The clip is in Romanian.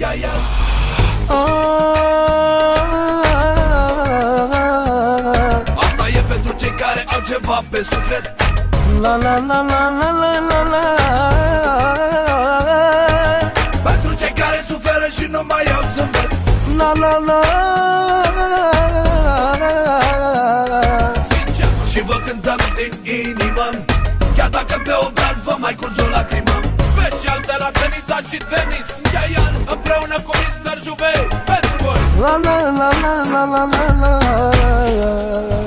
Asta e pentru cei care au ceva pe suflet. La la la la la la la la. Pentru cei care suferă și nu mai au zâmbet. La la la. Sincer, și vă cântăm din inimă, chiar dacă pe obraz vă mai curge o lacrimă. Special de la Tenisa și Tenis, Iaian împreună cu Mr. Juve pentru voi. La la la la la la la la.